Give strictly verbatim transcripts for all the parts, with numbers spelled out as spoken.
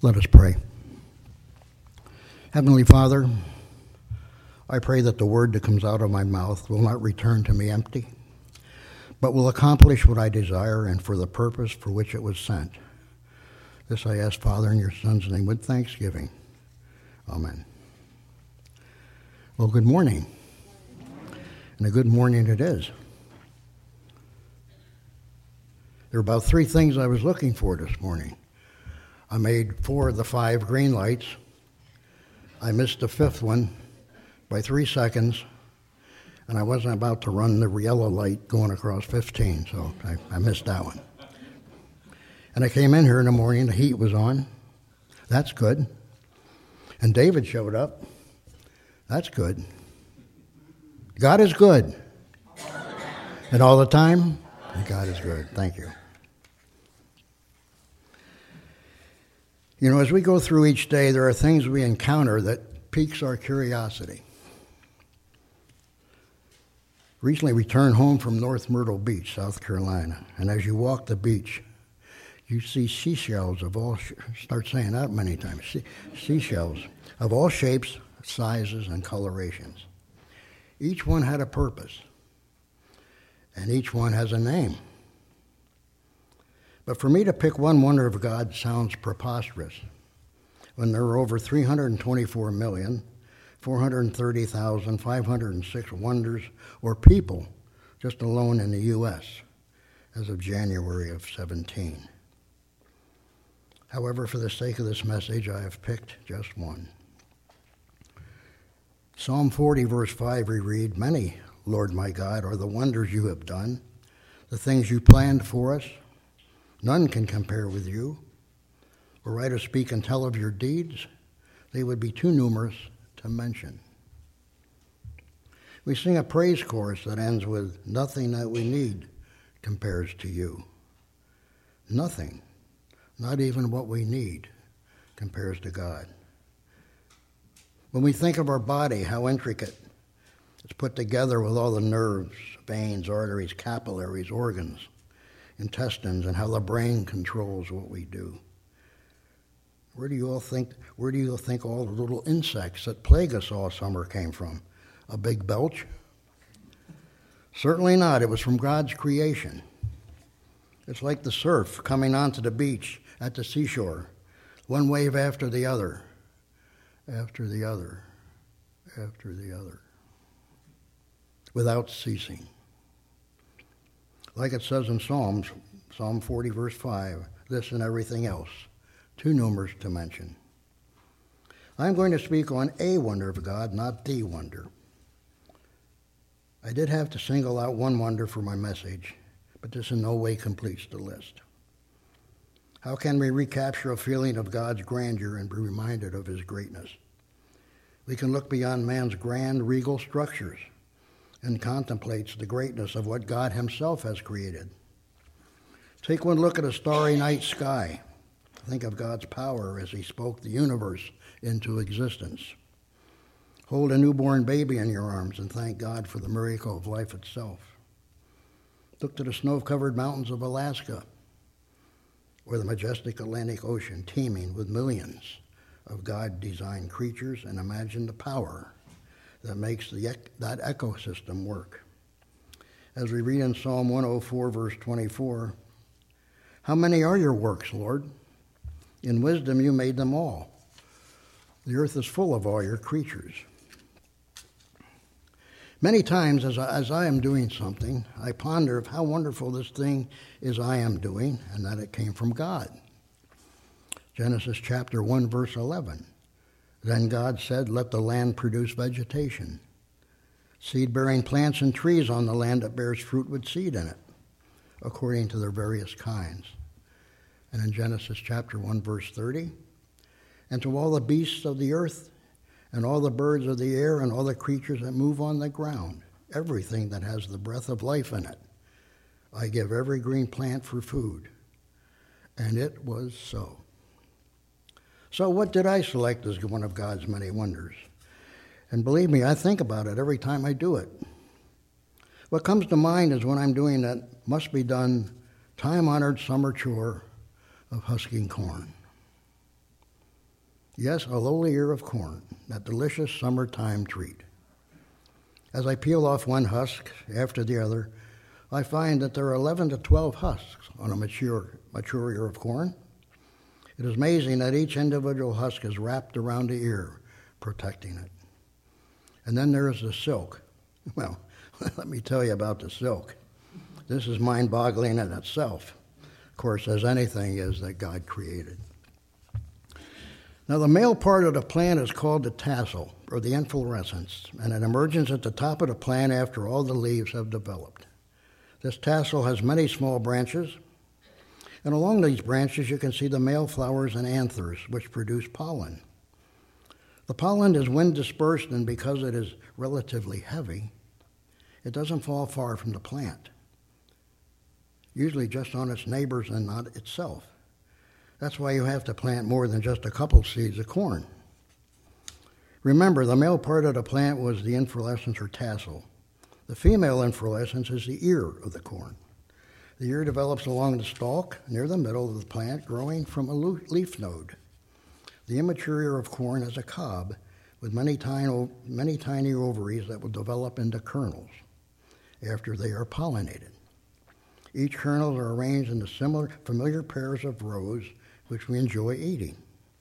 Let us pray. Heavenly Father, I pray that the word that comes out of my mouth will not return to me empty, but will accomplish what I desire and for the purpose for which it was sent. This I ask, Father, in your Son's name with thanksgiving. Amen. Well, good morning. And a good morning it is. There are about three things I was looking for this morning. I made four of the five green lights. I missed the fifth one by three seconds, and I wasn't about to run the yellow light going across fifteen, so I, I missed that one. And I came in here in the morning, the heat was on. That's good. And David showed up. That's good. God is good. And all the time, God is good. Thank you. You know, as we go through each day, there are things we encounter that piques our curiosity. Recently, we returned home from North Myrtle Beach, South Carolina, and as you walk the beach, you see seashells of all, sh- start saying that many times, Se- seashells of all shapes, sizes, and colorations. Each one had a purpose, and each one has a name. But for me to pick one wonder of God sounds preposterous when there are over three hundred twenty-four million, four hundred thirty thousand, five hundred six wonders or people just alone in the U S as of January of seventeen. However, for the sake of this message, I have picked just one. Psalm forty, verse five, we read, "Many, Lord my God, are the wonders you have done, the things you planned for us. None can compare with you. Were I to speak and tell of your deeds, they would be too numerous to mention." We sing a praise chorus that ends with, "Nothing that we need compares to you." Nothing, not even what we need, compares to God. When we think of our body, how intricate it's put together with all the nerves, veins, arteries, capillaries, organs, intestines, and how the brain controls what we do. Where do you all think, where do you think all the little insects that plague us all summer came from? A big belch? Certainly not. It was from God's creation. It's like the surf coming onto the beach at the seashore, one wave after the other, after the other, after the other, without ceasing. Like it says in Psalms, Psalm forty, verse five, this and everything else, too numerous to mention. I'm going to speak on a wonder of God, not the wonder. I did have to single out one wonder for my message, but this in no way completes the list. How can we recapture a feeling of God's grandeur and be reminded of his greatness? We can look beyond man's grand, regal structures and contemplates the greatness of what God himself has created. Take one look at a starry night sky. Think of God's power as he spoke the universe into existence. Hold a newborn baby in your arms and thank God for the miracle of life itself. Look to the snow-covered mountains of Alaska or the majestic Atlantic Ocean teeming with millions of God-designed creatures and imagine the power that makes the, that ecosystem work. As we read in Psalm one oh four, verse twenty-four, "How many are your works, Lord? In wisdom you made them all. The earth is full of all your creatures." Many times as I, as I am doing something, I ponder of how wonderful this thing is I am doing and that it came from God. Genesis chapter one, verse eleven. "Then God said, let the land produce vegetation, seed-bearing plants and trees on the land that bears fruit with seed in it, according to their various kinds." And in Genesis chapter one, verse thirty, "And to all the beasts of the earth, and all the birds of the air, and all the creatures that move on the ground, everything that has the breath of life in it, I give every green plant for food." And it was so. So what did I select as one of God's many wonders? And believe me, I think about it every time I do it. What comes to mind is when I'm doing that must be done time-honored summer chore of husking corn. Yes, a lowly ear of corn, that delicious summertime treat. As I peel off one husk after the other, I find that there are eleven to twelve husks on a mature, mature ear of corn. It is amazing that each individual husk is wrapped around the ear, protecting it. And then there is the silk. Well, let me tell you about the silk. This is mind-boggling in itself, of course, as anything is that God created. Now, the male part of the plant is called the tassel, or the inflorescence, and it emerges at the top of the plant after all the leaves have developed. This tassel has many small branches, and along these branches you can see the male flowers and anthers, which produce pollen. The pollen is wind dispersed, and because it is relatively heavy, it doesn't fall far from the plant, usually just on its neighbors and not itself. That's why you have to plant more than just a couple seeds of corn. Remember, the male part of the plant was the inflorescence or tassel. The female inflorescence is the ear of the corn. The ear develops along the stalk near the middle of the plant, growing from a leaf node. The immature ear of corn has a cob with many tiny, many tiny ovaries that will develop into kernels after they are pollinated. Each kernels are arranged into similar, familiar pairs of rows, which we enjoy eating.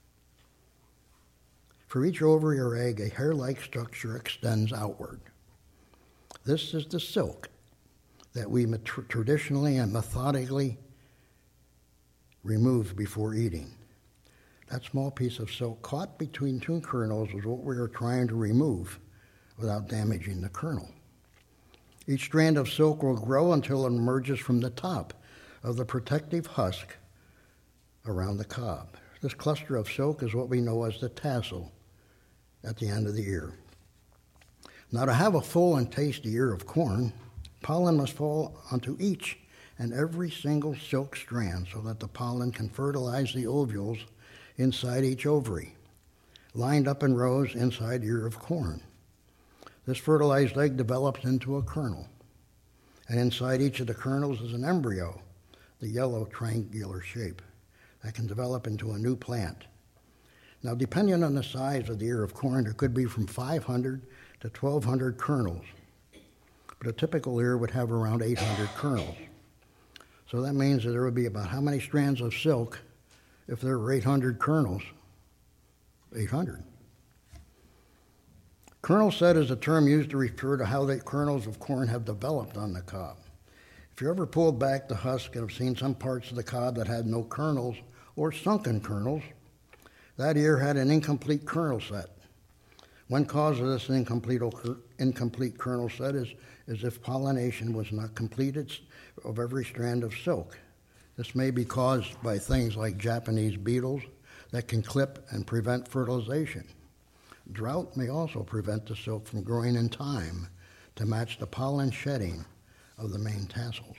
For each ovary or egg, a hair-like structure extends outward. This is the silk that we traditionally and methodically remove before eating. That small piece of silk caught between two kernels is what we are trying to remove without damaging the kernel. Each strand of silk will grow until it emerges from the top of the protective husk around the cob. This cluster of silk is what we know as the tassel at the end of the ear. Now, to have a full and tasty ear of corn, pollen must fall onto each and every single silk strand so that the pollen can fertilize the ovules inside each ovary, lined up in rows inside the ear of corn. This fertilized egg develops into a kernel, and inside each of the kernels is an embryo, the yellow triangular shape, that can develop into a new plant. Now, depending on the size of the ear of corn, there could be from five hundred to twelve hundred kernels, but a typical ear would have around eight hundred kernels. So that means that there would be about how many strands of silk if there were eight hundred kernels? eight hundred. Kernel set is a term used to refer to how the kernels of corn have developed on the cob. If you ever pulled back the husk and have seen some parts of the cob that had no kernels or sunken kernels, that ear had an incomplete kernel set. One cause of this incomplete, incomplete kernel set is, is if pollination was not completed of every strand of silk. This may be caused by things like Japanese beetles that can clip and prevent fertilization. Drought may also prevent the silk from growing in time to match the pollen shedding of the main tassels.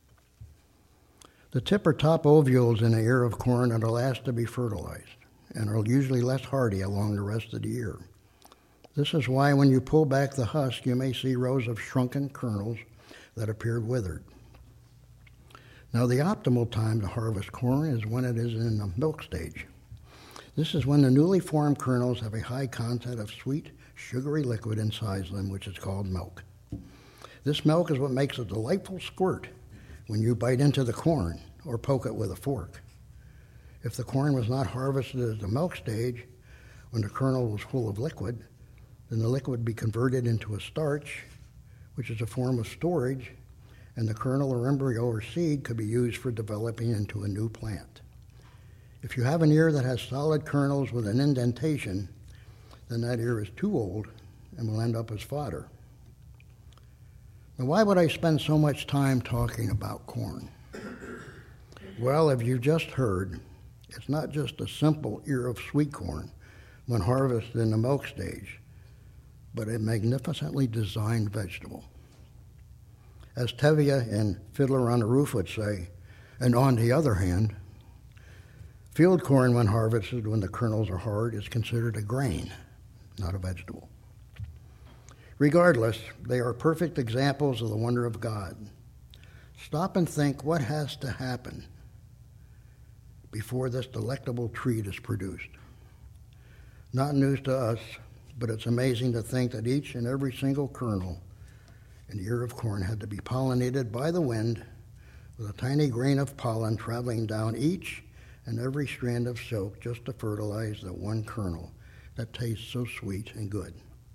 The tip or top ovules in the ear of corn are the last to be fertilized and are usually less hardy along the rest of the ear. This is why when you pull back the husk, you may see rows of shrunken kernels that appeared withered. Now, the optimal time to harvest corn is when it is in the milk stage. This is when the newly formed kernels have a high content of sweet, sugary liquid inside them, which is called milk. This milk is what makes a delightful squirt when you bite into the corn or poke it with a fork. If the corn was not harvested at the milk stage, when the kernel was full of liquid, then the liquid would be converted into a starch, which is a form of storage, and the kernel or embryo or seed could be used for developing into a new plant. If you have an ear that has solid kernels with an indentation, then that ear is too old and will end up as fodder. Now, why would I spend so much time talking about corn? Well, as you just heard, it's not just a simple ear of sweet corn when harvested in the milk stage, but a magnificently designed vegetable. As Tevye in Fiddler on the Roof would say, and on the other hand, field corn, when harvested when the kernels are hard, is considered a grain, not a vegetable. Regardless, they are perfect examples of the wonder of God. Stop and think what has to happen before this delectable treat is produced. Not news to us, but it's amazing to think that each and every single kernel in the ear of corn had to be pollinated by the wind, with a tiny grain of pollen traveling down each and every strand of silk just to fertilize that one kernel that tastes so sweet and good.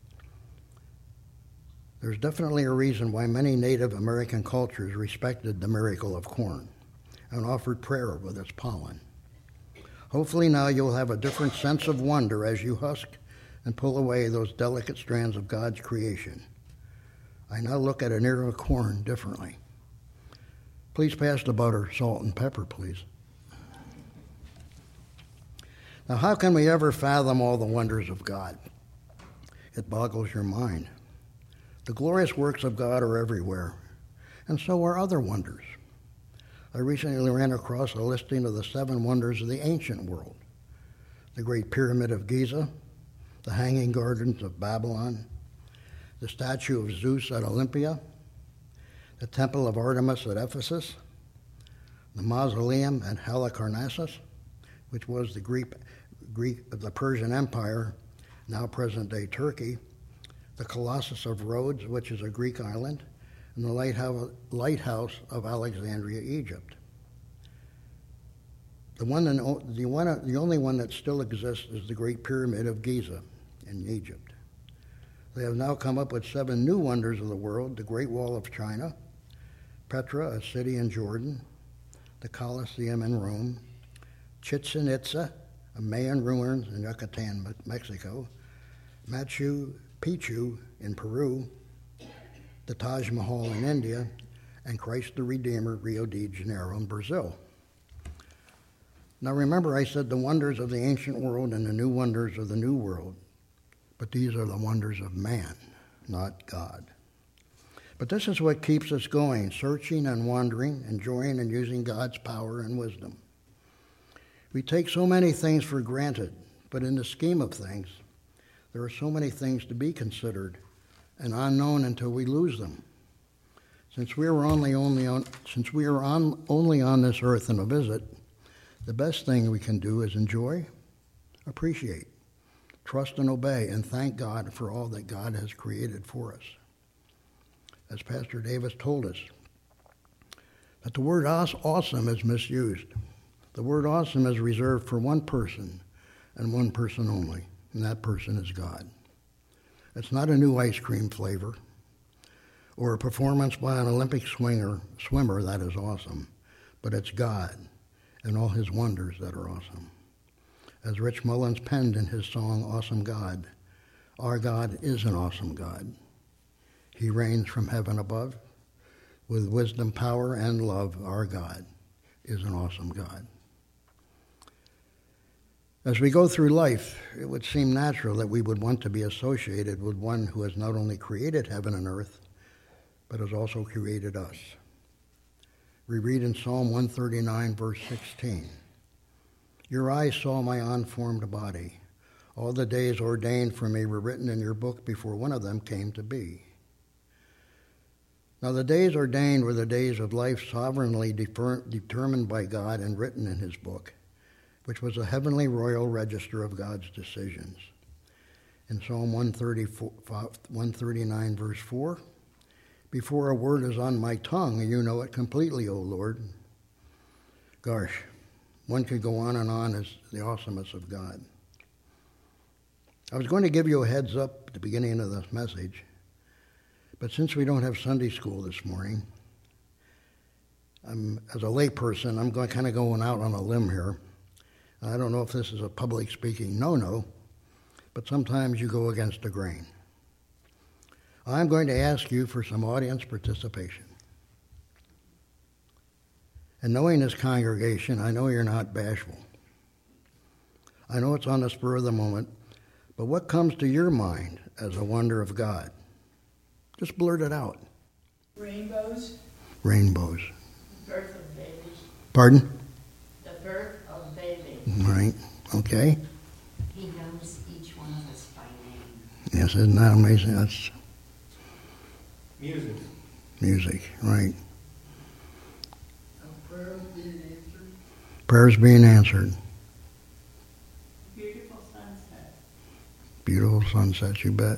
There's definitely a reason why many Native American cultures respected the miracle of corn and offered prayer with its pollen. Hopefully now you'll have a different sense of wonder as you husk and pull away those delicate strands of God's creation. I now look at an ear of corn differently. Please pass the butter, salt, and pepper, please. Now, how can we ever fathom all the wonders of God? It boggles your mind. The glorious works of God are everywhere, and so are other wonders. I recently ran across a listing of the seven wonders of the ancient world: the Great Pyramid of Giza, the Hanging Gardens of Babylon, the statue of Zeus at Olympia, the Temple of Artemis at Ephesus, the Mausoleum at Halicarnassus, which was the Greek, Greek the Persian Empire, now present-day Turkey, the Colossus of Rhodes, which is a Greek island, and the lighthouse, lighthouse of Alexandria, Egypt. The one, and, the one, the only one that still exists is the Great Pyramid of Giza in Egypt. They have now come up with seven new wonders of the world: the Great Wall of China, Petra, a city in Jordan, the Colosseum in Rome, Chichen Itza, a Mayan ruins in Yucatan, Mexico, Machu Picchu in Peru, the Taj Mahal in India, and Christ the Redeemer, Rio de Janeiro in Brazil. Now remember, I said the wonders of the ancient world and the new wonders of the new world, but these are the wonders of man, not God. But this is what keeps us going, searching and wandering, enjoying and using God's power and wisdom. We take so many things for granted, but in the scheme of things, there are so many things to be considered and unknown until we lose them. Since we are only, only on, since we are on, only on this earth in a visit, the best thing we can do is enjoy, appreciate, trust and obey, and thank God for all that God has created for us. As Pastor Davis told us, that the word awesome is misused. The word awesome is reserved for one person and one person only, and that person is God. It's not a new ice cream flavor or a performance by an Olympic swinger, swimmer that is awesome, but it's God and all his wonders that are awesome. As Rich Mullins penned in his song, Awesome God, our God is an awesome God. He reigns from heaven above. With wisdom, power, and love, our God is an awesome God. As we go through life, it would seem natural that we would want to be associated with one who has not only created heaven and earth, but has also created us. We read in Psalm one thirty-nine, verse sixteen, "Your eyes saw my unformed body. All the days ordained for me were written in your book before one of them came to be." Now the days ordained were the days of life sovereignly defer- determined by God and written in his book, which was a heavenly royal register of God's decisions. In Psalm one thirty-nine, verse four, "Before a word is on my tongue, you know it completely, O Lord." Gosh, one could go on and on as the awesomeness of God. I was going to give you a heads up at the beginning of this message, but since we don't have Sunday school this morning, I'm, as a lay person, I'm going, kind of going out on a limb here. I don't know if this is a public speaking no-no, but sometimes you go against the grain. I'm going to ask you for some audience participation. And knowing this congregation, I know you're not bashful. I know it's on the spur of the moment, but what comes to your mind as a wonder of God? Just blurt it out. Rainbows. Rainbows. The birth of babies. Pardon? The birth of babies. Right. Okay. He knows each one of us by name. Yes, isn't that amazing? That's music. Music, right. A prayer being answered. Prayers being answered. Beautiful sunset. Beautiful sunsets, you bet.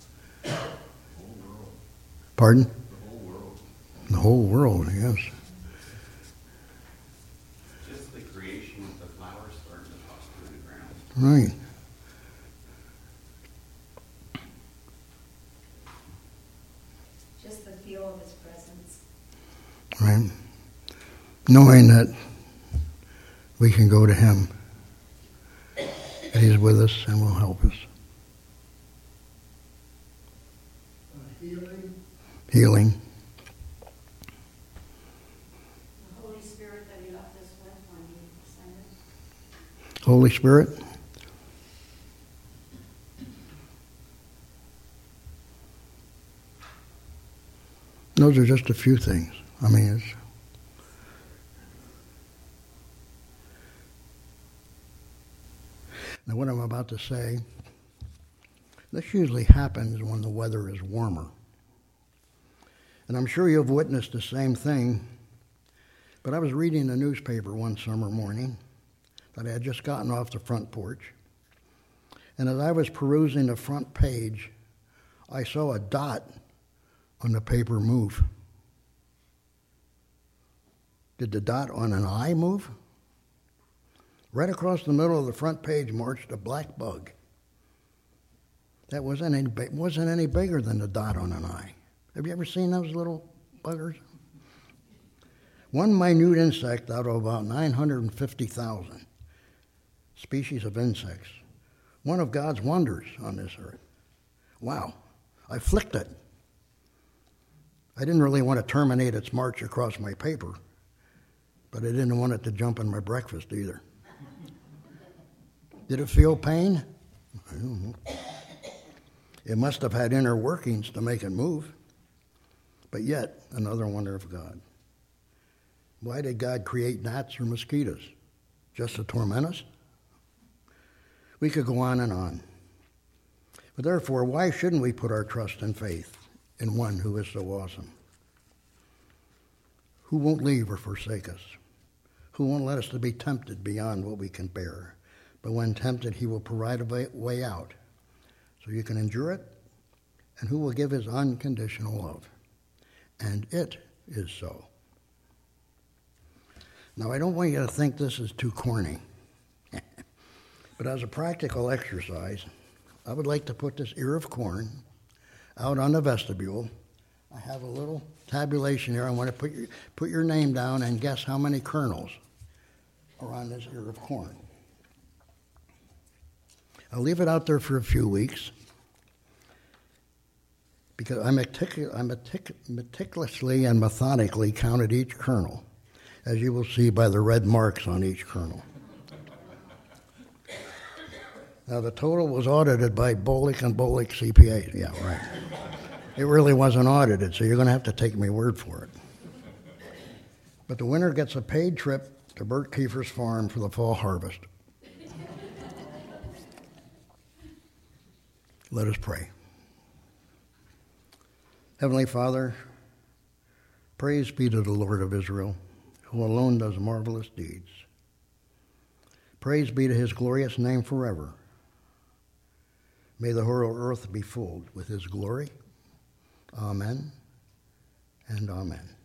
Pardon? The whole world. The whole world, yes. Just the creation with the flowers starting to toss through the ground. Right. Just the feel of his presence. Right. Knowing that we can go to him, and he's with us and will help us. Uh, healing. Healing. The Holy Spirit that he left us with when he ascended. Holy Spirit. Those are just a few things. I mean, it's... Now, what I'm about to say, this usually happens when the weather is warmer. And I'm sure you've witnessed the same thing, but I was reading the newspaper one summer morning that I had just gotten off the front porch, and as I was perusing the front page, I saw a dot on the paper move. Did the dot on an eye move? Right across the middle of the front page marched a black bug. That wasn't any, wasn't any bigger than the dot on an eye. Have you ever seen those little buggers? One minute insect out of about nine hundred fifty thousand species of insects. One of God's wonders on this earth. Wow. I flicked it. I didn't really want to terminate its march across my paper, but I didn't want it to jump in my breakfast either. Did it feel pain? I don't know. It must have had inner workings to make it move. But yet, another wonder of God. Why did God create gnats or mosquitoes? Just to torment us? We could go on and on. But therefore, why shouldn't we put our trust and faith in one who is so awesome? Who won't leave or forsake us? Who won't let us to be tempted beyond what we can bear? But when tempted, he will provide a way out so you can endure it, and who will give his unconditional love. And it is so. Now, I don't want you to think this is too corny, but as a practical exercise, I would like to put this ear of corn out on the vestibule. I have a little tabulation here. I want to put your, put your name down and guess how many kernels are on this ear of corn. I'll leave it out there for a few weeks because I, metic- I metic- meticulously and methodically counted each kernel, as you will see by the red marks on each kernel. Now, the total was audited by Bolick and Bolick C P A. Yeah, right. It really wasn't audited, so you're going to have to take my word for it. But the winner gets a paid trip to Bert Kiefer's farm for the fall harvest. Let us pray. Heavenly Father, praise be to the Lord of Israel, who alone does marvelous deeds. Praise be to his glorious name forever. May the whole earth be filled with his glory. Amen and amen.